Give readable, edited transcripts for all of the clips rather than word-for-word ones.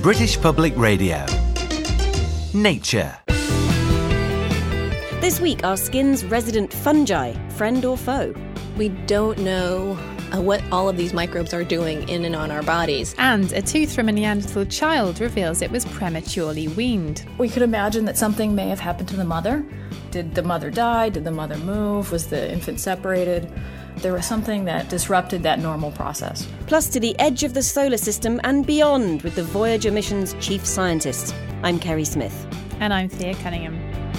British Public Radio. Nature. This week, our skin's resident fungi, friend or foe. We don't know what all of these microbes are doing in and on our bodies. And a tooth from a Neanderthal child reveals it was prematurely weaned. We could imagine that something may have happened to the mother. Did the mother die? Did the mother move? Was the infant separated? There was something that disrupted that normal process. Plus to the edge of the solar system and beyond with the Voyager mission's chief scientist. I'm Kerry Smith. And I'm Thea Cunningham.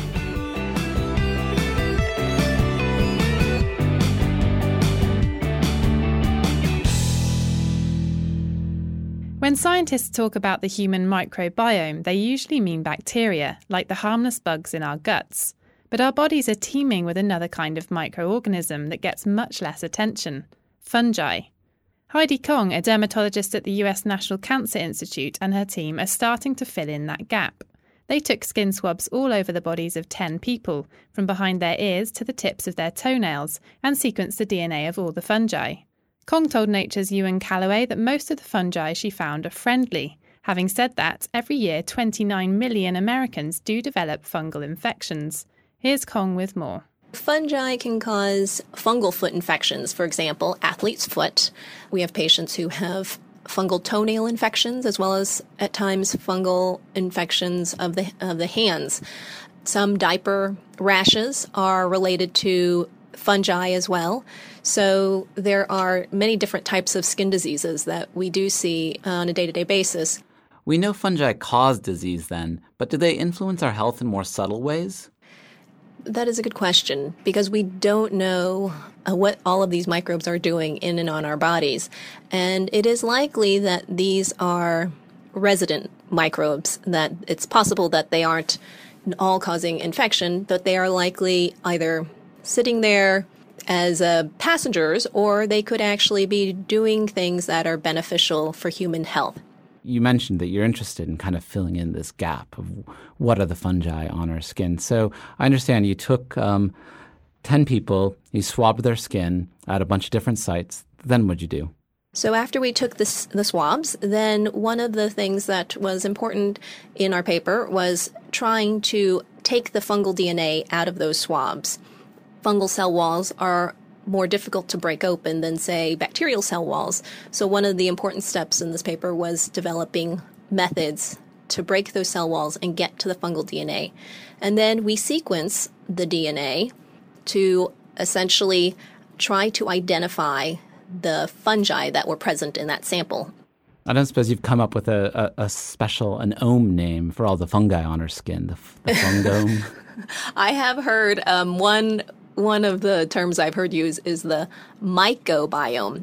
When scientists talk about the human microbiome, they usually mean bacteria, like the harmless bugs in our guts. But our bodies are teeming with another kind of microorganism that gets much less attention: fungi. Heidi Kong, a dermatologist at the US National Cancer Institute, and her team are starting to fill in that gap. They took skin swabs all over the bodies of 10 people, from behind their ears to the tips of their toenails, and sequenced the DNA of all the fungi. Kong told Nature's Ewan Callaway that most of the fungi she found are friendly. Having said that, every year 29 million Americans do develop fungal infections. Here's Kong with more. Fungi can cause fungal foot infections, for example, athlete's foot. We have patients who have fungal toenail infections as well as, at times, fungal infections of the hands. Some diaper rashes are related to fungi as well. So there are many different types of skin diseases that we do see on a day-to-day basis. We know fungi cause disease then, but do they influence our health in more subtle ways? That is a good question, because we don't know what all of these microbes are doing in and on our bodies. And it is likely that these are resident microbes, that it's possible that they aren't all causing infection, but they are likely either sitting there as passengers, or they could actually be doing things that are beneficial for human health. You mentioned that you're interested in kind of filling in this gap of what are the fungi on our skin. So I understand you took 10 people, you swabbed their skin at a bunch of different sites. Then what'd you do? So after we took the swabs, then one of the things that was important in our paper was trying to take the fungal DNA out of those swabs. Fungal cell walls are more difficult to break open than, say, bacterial cell walls. So one of the important steps in this paper was developing methods to break those cell walls and get to the fungal DNA. And then we sequence the DNA to essentially try to identify the fungi that were present in that sample. I don't suppose you've come up with a special, an ohm name for all the fungi on our skin, the fungome? I have heard one of the terms I've heard used is the mycobiome,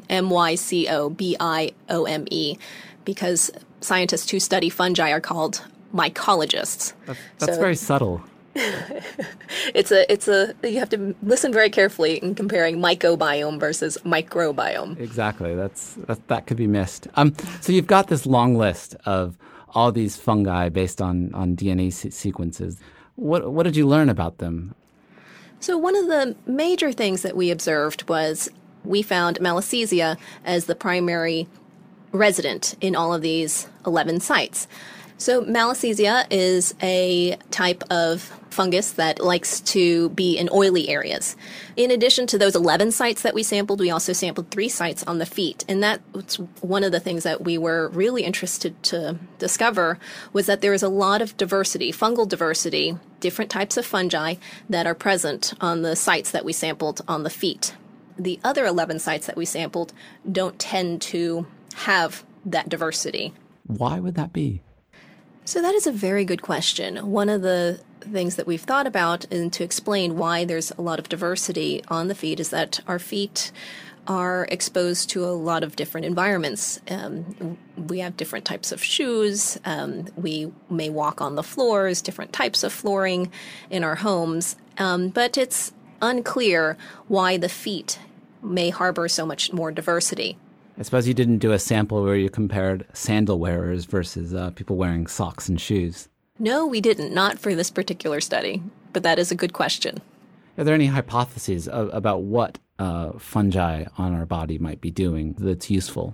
mycobiome, because scientists who study fungi are called mycologists. That's very subtle. It's a you have to listen very carefully in comparing mycobiome versus microbiome. Exactly. That could be missed. So you've got this long list of all these fungi based on DNA sequences. What did you learn about them? So one of the major things that we observed was we found Malassezia as the primary resident in all of these 11 sites. So Malassezia is a type of fungus that likes to be in oily areas. In addition to those 11 sites that we sampled, we also sampled 3 sites on the feet. And that's one of the things that we were really interested to discover, was that there is a lot of diversity, fungal diversity, different types of fungi that are present on the sites that we sampled on the feet. The other 11 sites that we sampled don't tend to have that diversity. Why would that be? So that is a very good question. One of the things that we've thought about, and to explain why there's a lot of diversity on the feet, is that our feet are exposed to a lot of different environments. We have different types of shoes. We may walk on the floors, different types of flooring in our homes. But it's unclear why the feet may harbor so much more diversity. I suppose you didn't do a sample where you compared sandal wearers versus people wearing socks and shoes. No, we didn't. Not for this particular study. But that is a good question. Are there any hypotheses about what fungi on our body might be doing that's useful?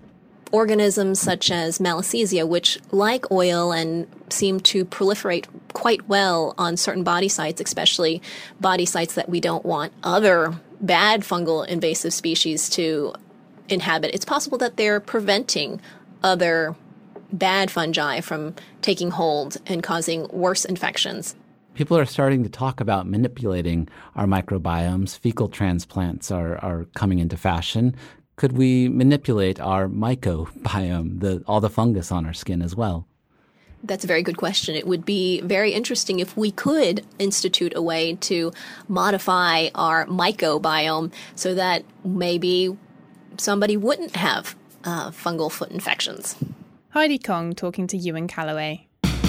organisms such as Malassezia, which like oil and seem to proliferate quite well on certain body sites, especially body sites that we don't want other bad fungal invasive species to inhabit. It's possible that they're preventing other bad fungi from taking hold and causing worse infections. People are starting to talk about manipulating our microbiomes. Fecal transplants are coming into fashion. Could we manipulate our mycobiome, all the fungus on our skin as well? That's a very good question. It would be very interesting if we could institute a way to modify our mycobiome so that maybe somebody wouldn't have fungal foot infections. Heidi Kong talking to Ewan Callaway.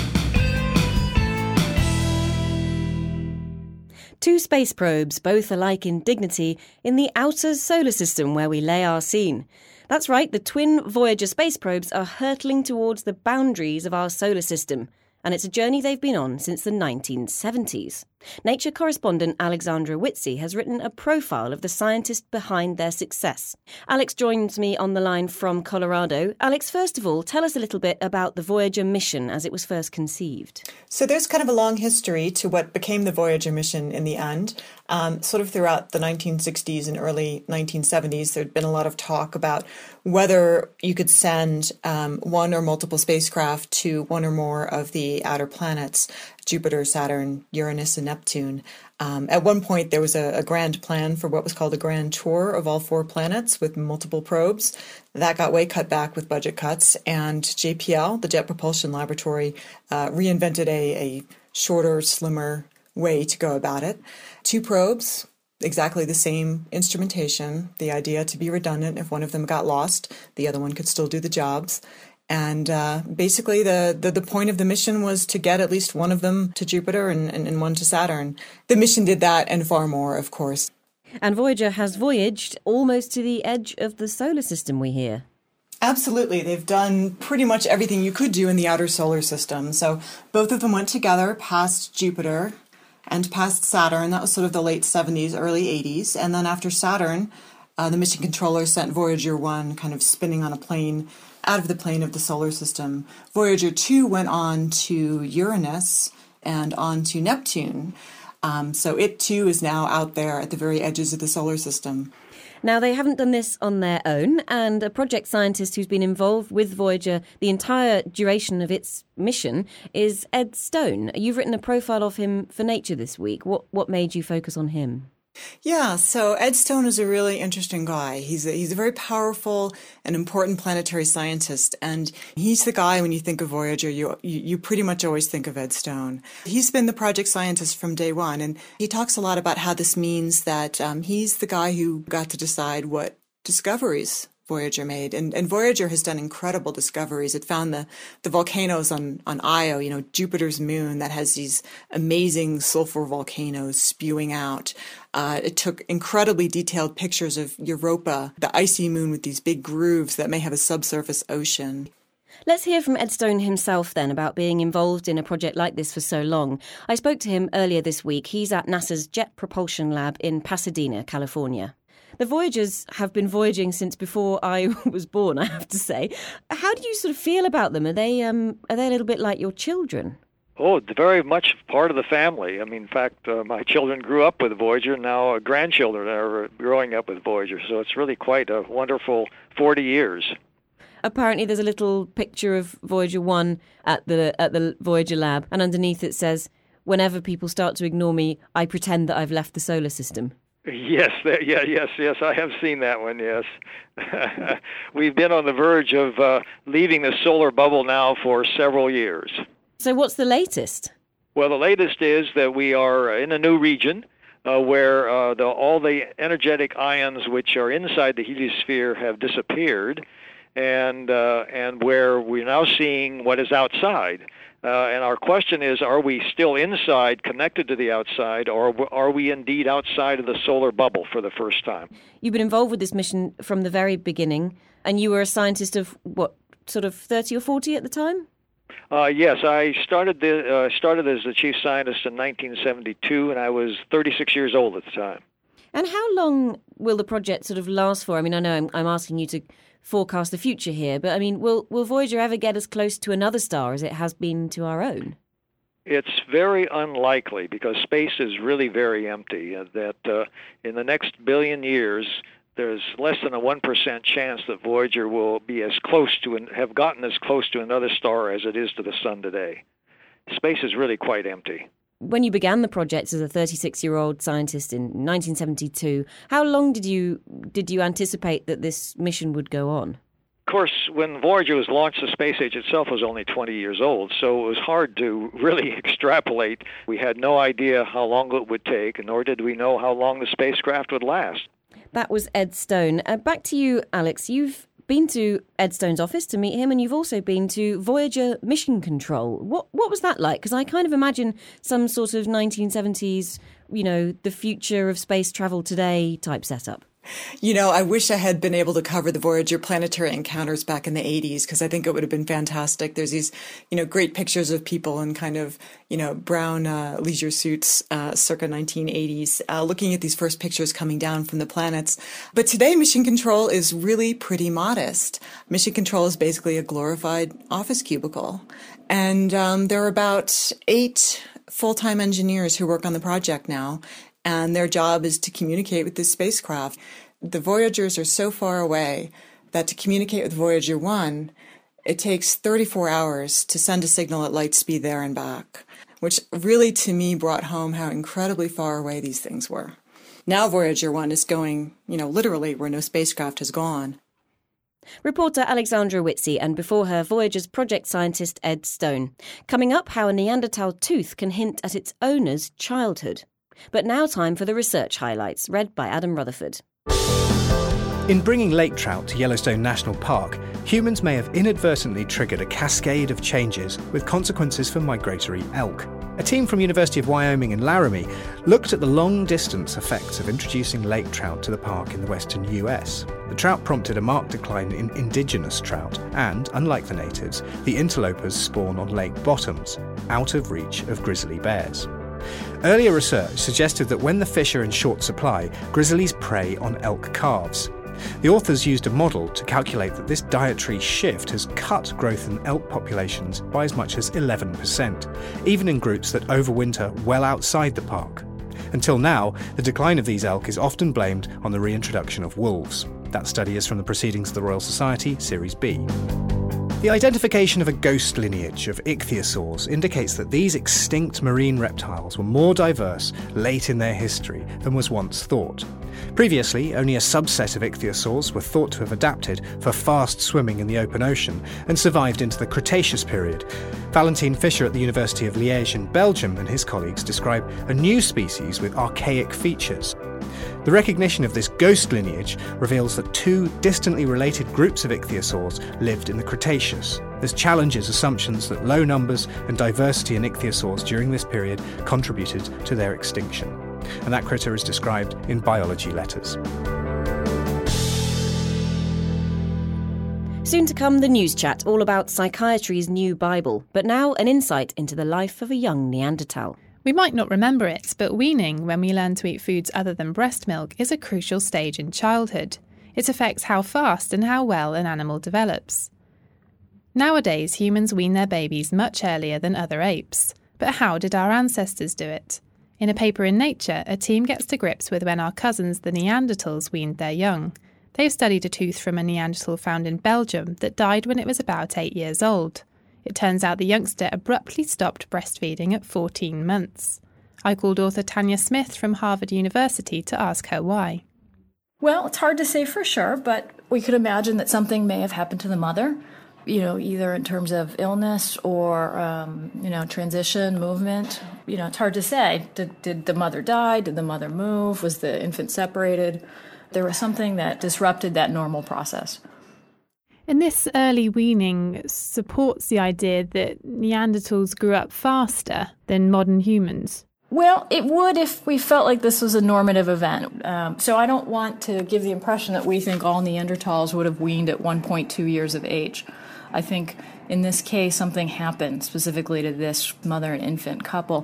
Two space probes, both alike in dignity, in the outer solar system where we lay our scene. That's right, the twin Voyager space probes are hurtling towards the boundaries of our solar system, and it's a journey they've been on since the 1970s. Nature correspondent Alexandra Whitsey has written a profile of the scientist behind their success. Alex joins me on the line from Colorado. Alex, first of all, tell us a little bit about the Voyager mission as it was first conceived. So there's kind of a long history to what became the Voyager mission in the end. Sort of throughout the 1960s and early 1970s, there'd been a lot of talk about whether you could send one or multiple spacecraft to one or more of the outer planets, Jupiter, Saturn, Uranus, and Neptune. At one point, there was a grand plan for what was called a grand tour of all 4 planets with multiple probes. That got way cut back with budget cuts, and JPL, the Jet Propulsion Laboratory, reinvented a shorter, slimmer way to go about it. 2 probes, exactly the same instrumentation, the idea to be redundant. If one of them got lost, the other one could still do the jobs. And basically the point of the mission was to get at least one of them to Jupiter and one to Saturn. The mission did that and far more, of course. And Voyager has voyaged almost to the edge of the solar system, we hear. Absolutely. They've done pretty much everything you could do in the outer solar system. So both of them went together past Jupiter and past Saturn. That was sort of the late 70s, early 80s. And then after Saturn, the mission controller sent Voyager 1 kind of spinning on a plane out of the plane of the solar system. Voyager 2 went on to Uranus and on to Neptune. So it too is now out there at the very edges of the solar system. Now, they haven't done this on their own, and a project scientist who's been involved with Voyager the entire duration of its mission is Ed Stone. You've written a profile of him for Nature this week. What made you focus on him? Yeah, so Ed Stone is a really interesting guy. He's a very powerful and important planetary scientist, and he's the guy, when you think of Voyager, you pretty much always think of Ed Stone. He's been the project scientist from day one, and he talks a lot about how this means that he's the guy who got to decide what discoveries Voyager made. And Voyager has done incredible discoveries. It found the volcanoes on Io, Jupiter's moon that has these amazing sulfur volcanoes spewing out. It took incredibly detailed pictures of Europa, the icy moon with these big grooves that may have a subsurface ocean. Let's hear from Ed Stone himself then about being involved in a project like this for so long. I spoke to him earlier this week. He's at NASA's Jet Propulsion Lab in Pasadena, California. The Voyagers have been voyaging since before I was born, I have to say. How do you sort of feel about them? Are they a little bit like your children? Oh, it's very much part of the family. I mean, in fact, my children grew up with Voyager. Now grandchildren are growing up with Voyager. So it's really quite a wonderful 40 years. Apparently there's a little picture of Voyager 1 at the Voyager lab, and underneath it says, "Whenever people start to ignore me, I pretend that I've left the solar system." Yes, yes, I have seen that one, yes. We've been on the verge of leaving the solar bubble now for several years. So what's the latest? Well, the latest is that we are in a new region where all the energetic ions which are inside the heliosphere have disappeared, and where we're now seeing what is outside. And our question is, are we still inside, connected to the outside, or are we indeed outside of the solar bubble for the first time? You've been involved with this mission from the very beginning, and you were a scientist of, what, sort of 30 or 40 at the time? Yes, I started as the chief scientist in 1972, and I was 36 years old at the time. And how long will the project sort of last for? I mean, I know I'm asking you to forecast the future here, but I mean, will Voyager ever get as close to another star as it has been to our own? It's very unlikely because space is really very empty, that in the next billion years, there's less than a 1% chance that Voyager will be as close to and have gotten as close to another star as it is to the sun today. Space is really quite empty. When you began the project as a 36-year-old scientist in 1972, how long did you anticipate that this mission would go on? Of course, when Voyager was launched, the space age itself was only 20 years old, so it was hard to really extrapolate. We had no idea how long it would take, nor did we know how long the spacecraft would last. That was Ed Stone. Back to you, Alex. You've been to Ed Stone's office to meet him, and you've also been to Voyager Mission Control. What was that like? Because I kind of imagine some sort of 1970s, the future of space travel today type setup. I wish I had been able to cover the Voyager planetary encounters back in the 80s, because I think it would have been fantastic. There's these, great pictures of people in kind of, brown leisure suits circa 1980s, looking at these first pictures coming down from the planets. But today, Mission Control is really pretty modest. Mission Control is basically a glorified office cubicle. And there are about 8 full-time engineers who work on the project now. And their job is to communicate with this spacecraft. The Voyagers are so far away that to communicate with Voyager 1, it takes 34 hours to send a signal at light speed there and back, which really, to me, brought home how incredibly far away these things were. Now Voyager 1 is going, literally where no spacecraft has gone. Reporter Alexandra Whitsey, and before her, Voyager's project scientist Ed Stone. Coming up, how a Neanderthal tooth can hint at its owner's childhood. But now time for the research highlights, read by Adam Rutherford. In bringing lake trout to Yellowstone National Park, humans may have inadvertently triggered a cascade of changes with consequences for migratory elk. A team from University of Wyoming in Laramie looked at the long-distance effects of introducing lake trout to the park in the western US. The trout prompted a marked decline in indigenous trout, and, unlike the natives, the interlopers spawn on lake bottoms, out of reach of grizzly bears. Earlier research suggested that when the fish are in short supply, grizzlies prey on elk calves. The authors used a model to calculate that this dietary shift has cut growth in elk populations by as much as 11%, even in groups that overwinter well outside the park. Until now, the decline of these elk is often blamed on the reintroduction of wolves. That study is from the Proceedings of the Royal Society, Series B. The identification of a ghost lineage of ichthyosaurs indicates that these extinct marine reptiles were more diverse late in their history than was once thought. Previously, only a subset of ichthyosaurs were thought to have adapted for fast swimming in the open ocean and survived into the Cretaceous period. Valentin Fischer at the University of Liège in Belgium and his colleagues describe a new species with archaic features. The recognition of this ghost lineage reveals that 2 distantly related groups of ichthyosaurs lived in the Cretaceous. This challenges assumptions that low numbers and diversity in ichthyosaurs during this period contributed to their extinction. And that critter is described in biology letters. Soon to come, the news chat, all about psychiatry's new Bible. But now, an insight into the life of a young Neanderthal. We might not remember it, but weaning, when we learn to eat foods other than breast milk, is a crucial stage in childhood. It affects how fast and how well an animal develops. Nowadays, humans wean their babies much earlier than other apes. But how did our ancestors do it? In a paper in Nature, a team gets to grips with when our cousins, the Neanderthals, weaned their young. They've studied a tooth from a Neanderthal found in Belgium that died when it was about 8 years old. It turns out the youngster abruptly stopped breastfeeding at 14 months. I called author Tanya Smith from Harvard University to ask her why. Well, it's hard to say for sure, but we could imagine that something may have happened to the mother, either in terms of illness or, transition, movement. It's hard to say. Did the mother die? Did the mother move? Was the infant separated? There was something that disrupted that normal process. And this early weaning supports the idea that Neanderthals grew up faster than modern humans. Well, it would if we felt like this was a normative event. So I don't want to give the impression that we think all Neanderthals would have weaned at 1.2 years of age. I think in this case, something happened specifically to this mother and infant couple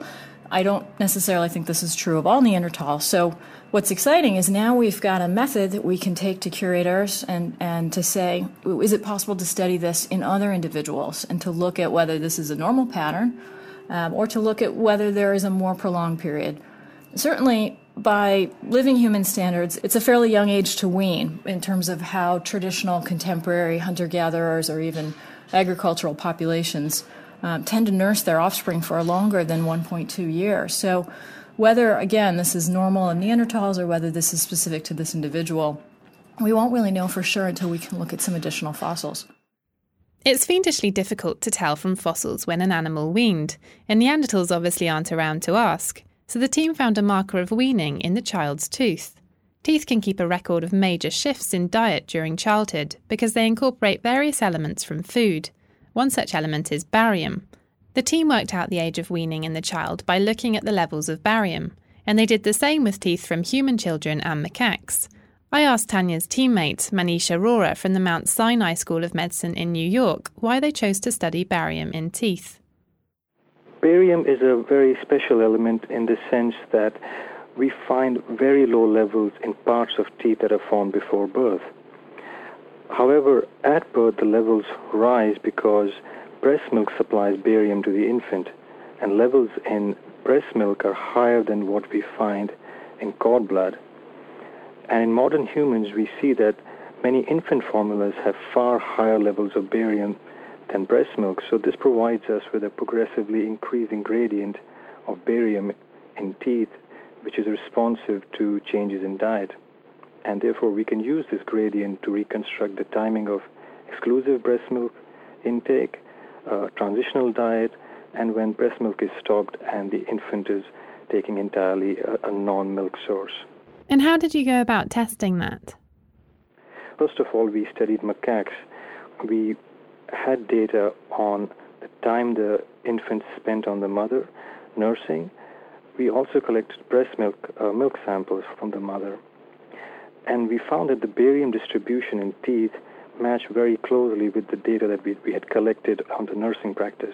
I don't necessarily think this is true of all Neanderthals. So what's exciting is now we've got a method that we can take to curators and to say, is it possible to study this in other individuals and to look at whether this is a normal pattern or to look at whether there is a more prolonged period. Certainly, by living human standards, it's a fairly young age to wean in terms of how traditional contemporary hunter-gatherers or even agricultural populations tend to nurse their offspring for longer than 1.2 years. So whether, again, this is normal in Neanderthals or whether this is specific to this individual, we won't really know for sure until we can look at some additional fossils. It's fiendishly difficult to tell from fossils when an animal weaned, and Neanderthals obviously aren't around to ask. So the team found a marker of weaning in the child's tooth. Teeth can keep a record of major shifts in diet during childhood because they incorporate various elements from food. One such element is barium. The team worked out the age of weaning in the child by looking at the levels of barium, and they did the same with teeth from human children and macaques. I asked Tanya's teammate, Manish Arora from the Mount Sinai School of Medicine in New York, why they chose to study barium in teeth. Barium is a very special element in the sense that we find very low levels in parts of teeth that are formed before birth. However, at birth the levels rise because breast milk supplies barium to the infant, and levels in breast milk are higher than what we find in cord blood. And in modern humans we see that many infant formulas have far higher levels of barium than breast milk, so this provides us with a progressively increasing gradient of barium in teeth, which is responsive to changes in diet. And therefore we can use this gradient to reconstruct the timing of exclusive breast milk intake, transitional diet, and when breast milk is stopped and the infant is taking entirely a non-milk source. And how did you go about testing that? First of all, we studied macaques. We had data on the time the infant spent on the mother nursing. We also collected breast milk samples from the mother. And we found that the barium distribution in teeth matched very closely with the data that we had collected on the nursing practice.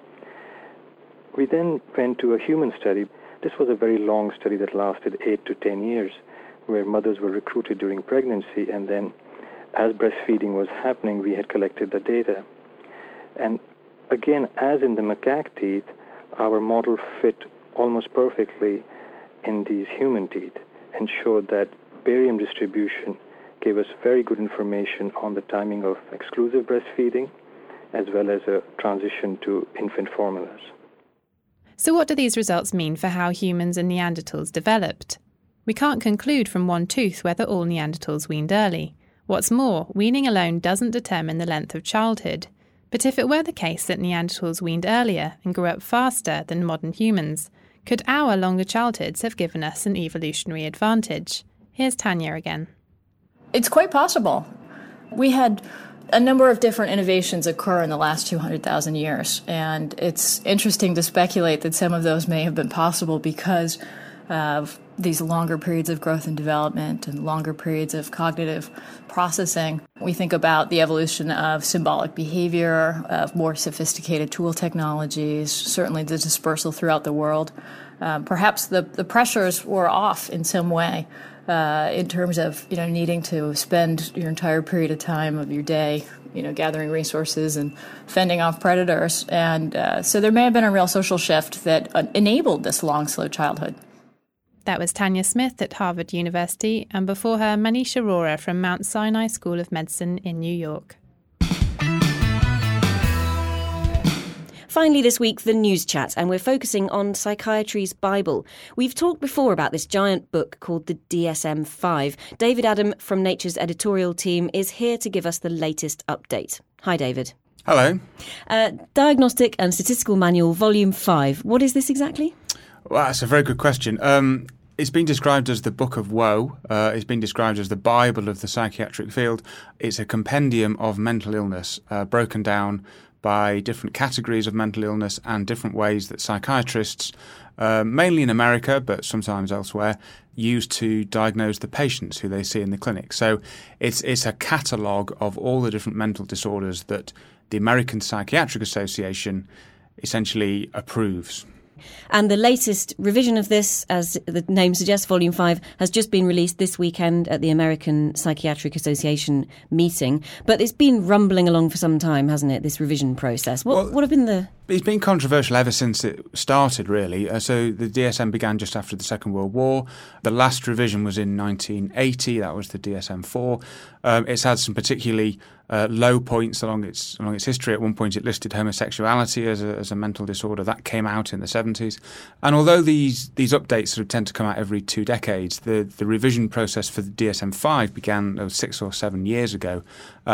We then went to a human study. This was a very long study that lasted 8 to 10 years, where mothers were recruited during pregnancy, and then as breastfeeding was happening, we had collected the data. And again, as in the macaque teeth, our model fit almost perfectly in these human teeth and showed that barium distribution gave us very good information on the timing of exclusive breastfeeding as well as a transition to infant formulas. So what do these results mean for how humans and Neanderthals developed? We can't conclude from one tooth whether all Neanderthals weaned early. What's more, weaning alone doesn't determine the length of childhood. But if it were the case that Neanderthals weaned earlier and grew up faster than modern humans, could our longer childhoods have given us an evolutionary advantage? Here's Tanya again. It's quite possible. We had a number of different innovations occur in the last 200,000 years, and it's interesting to speculate that some of those may have been possible because of these longer periods of growth and development and longer periods of cognitive processing. We think about the evolution of symbolic behavior, of more sophisticated tool technologies, certainly the dispersal throughout the world. Perhaps the pressures were off in some way in terms of needing to spend your entire period of time of your day gathering resources and fending off predators. And so there may have been a real social shift that enabled this long, slow childhood. That was Tanya Smith at Harvard University, and before her, Manish Arora from Mount Sinai School of Medicine in New York. Finally this week, the news chat, and we're focusing on psychiatry's Bible. We've talked before about this giant book called the DSM-5. David Adam from Nature's editorial team is here to give us the latest update. Hi, David. Hello. Diagnostic and Statistical Manual, Volume 5. What is this exactly? Well, that's a very good question. It's been described as the Book of Woe. It's been described as the Bible of the psychiatric field. It's a compendium of mental illness, broken down by different categories of mental illness and different ways that psychiatrists, mainly in America, but sometimes elsewhere, use to diagnose the patients who they see in the clinic. So it's a catalogue of all the different mental disorders that the American Psychiatric Association essentially approves. And the latest revision of this, as the name suggests, Volume 5, has just been released this weekend at the American Psychiatric Association meeting. But it's been rumbling along for some time, hasn't it, this revision process? What have been the... It's been controversial ever since it started, really. So the DSM began just after the Second World War. The last revision was in 1980. That was the DSM-4. It's had some particularly low points along its history. At one point, it listed homosexuality as a mental disorder. That came out in the 70s. And although these updates sort of tend to come out every 2 decades, the revision process for the DSM-5 began 6 or 7 years ago.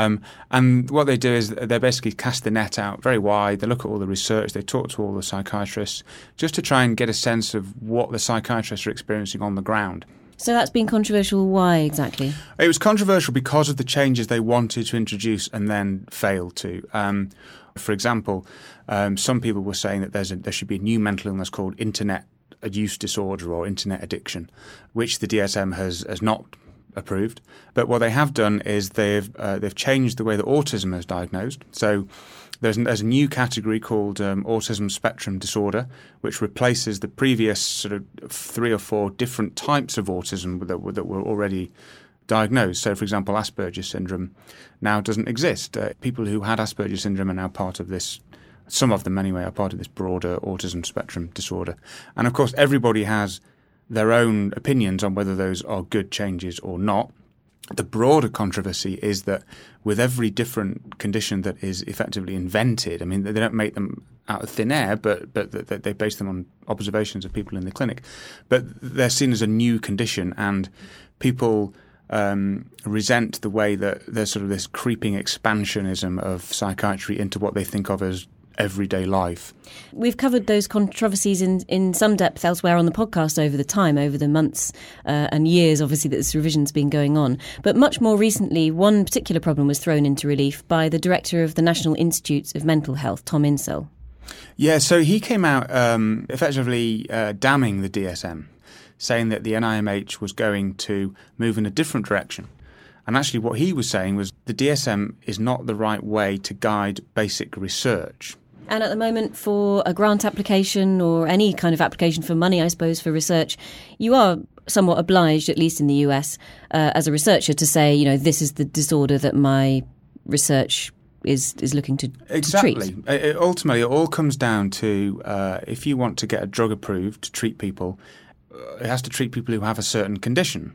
And what they do is they basically cast the net out very wide. They look at all the research. They talk to all the psychiatrists just to try and get a sense of what the psychiatrists are experiencing on the ground. So that's been controversial. Why exactly? It was controversial because of the changes they wanted to introduce and then failed to. For example, some people were saying that there should be a new mental illness called internet use disorder or internet addiction, which the DSM has not approved. But what they have done is they've changed the way that autism is diagnosed. So there's a new category called autism spectrum disorder, which replaces the previous sort of 3 or 4 different types of autism that were already diagnosed. So, for example, Asperger's syndrome now doesn't exist. People who had Asperger's syndrome are now part of this. Some of them, anyway, are part of this broader autism spectrum disorder. And, of course, everybody has their own opinions on whether those are good changes or not. The broader controversy is that with every different condition that is effectively invented, I mean, they don't make them out of thin air, but they base them on observations of people in the clinic. But they're seen as a new condition, and people resent the way that there's sort of this creeping expansionism of psychiatry into what they think of as everyday life. We've covered those controversies in some depth elsewhere on the podcast over the months and years, obviously, that this revision's been going on. But much more recently, one particular problem was thrown into relief by the director of the National Institutes of Mental Health, Tom Insel. Yeah, so he came out effectively damning the DSM, saying that the NIMH was going to move in a different direction. And actually what he was saying was the DSM is not the right way to guide basic research. And at the moment, for a grant application or any kind of application for money, I suppose, for research, you are somewhat obliged, at least in the US, as a researcher to say, this is the disorder that my research is looking to exactly. treat. Ultimately, it all comes down to if you want to get a drug approved to treat people, it has to treat people who have a certain condition.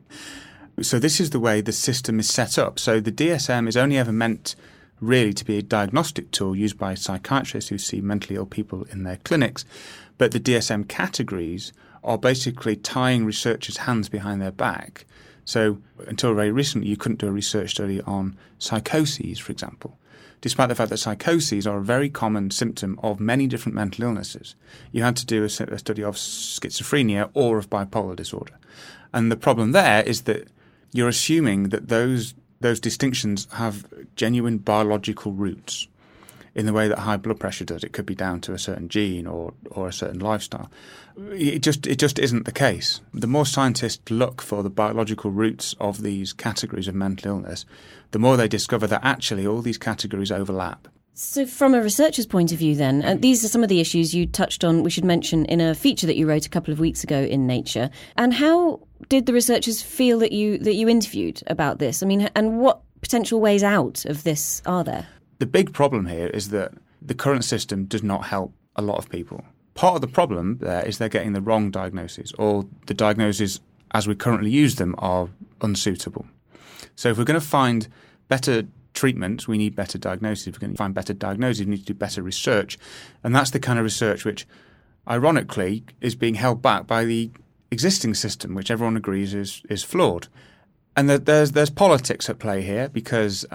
So this is the way the system is set up. So the DSM is only ever meant really to be a diagnostic tool used by psychiatrists who see mentally ill people in their clinics. But the DSM categories are basically tying researchers' hands behind their back. So until very recently, you couldn't do a research study on psychoses, for example, despite the fact that psychoses are a very common symptom of many different mental illnesses. You had to do a study of schizophrenia or of bipolar disorder. And the problem there is that you're assuming that those distinctions have genuine biological roots in the way that high blood pressure does. It could be down to a certain gene or a certain lifestyle. It just isn't the case. The more scientists look for the biological roots of these categories of mental illness, the more they discover that actually all these categories overlap. So from a researcher's point of view then, these are some of the issues you touched on, we should mention, in a feature that you wrote a couple of weeks ago in Nature. And how did the researchers feel that you interviewed about this? I mean, and what potential ways out of this are there? The big problem here is that the current system does not help a lot of people. Part of the problem there is they're getting the wrong diagnoses, or the diagnoses as we currently use them are unsuitable. So if we're going to find better treatments, we need better diagnosis. If we're going to find better diagnosis, we need to do better research. And that's the kind of research which, ironically, is being held back by the existing system, which everyone agrees is flawed. And there's politics at play here, because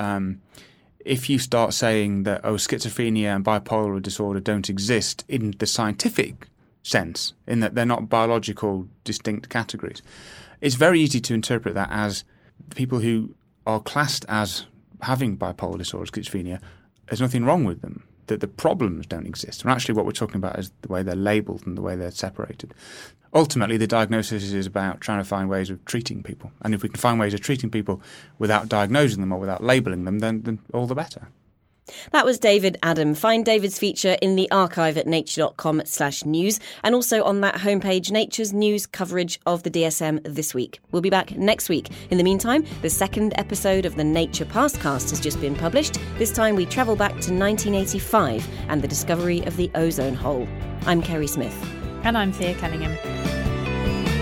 if you start saying that, schizophrenia and bipolar disorder don't exist in the scientific sense, in that they're not biological distinct categories, it's very easy to interpret that as people who are classed as having bipolar disorder, schizophrenia, there's nothing wrong with them, that the problems don't exist. And actually what we're talking about is the way they're labelled and the way they're separated. Ultimately, the diagnosis is about trying to find ways of treating people. And if we can find ways of treating people without diagnosing them or without labelling them, then all the better. That was David Adam. Find David's feature in the archive at nature.com/news and also on that homepage, Nature's news coverage of the DSM this week. We'll be back next week. In the meantime, the second episode of the Nature Pastcast has just been published. This time we travel back to 1985 and the discovery of the ozone hole. I'm Kerry Smith. And I'm Thea Cunningham.